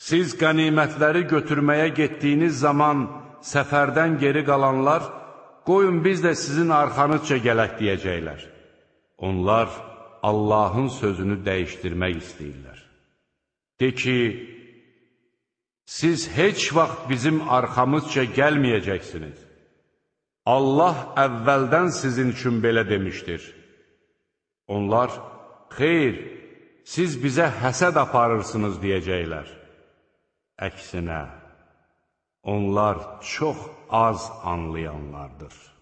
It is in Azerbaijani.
Siz qənimətləri götürməyə getdiyiniz zaman səfərdən geri qalanlar, qoyun biz də sizin arxanızca gələk deyəcəklər. Onlar Allahın sözünü dəyişdirmək istəyirlər. De ki, siz heç vaxt bizim arxamızca gəlməyəcəksiniz. Allah əvvəldən sizin üçün belə demişdir. Onlar, xeyr, siz bizə həsəd aparırsınız deyəcəklər. Əksinə, onlar çox az anlayanlardır.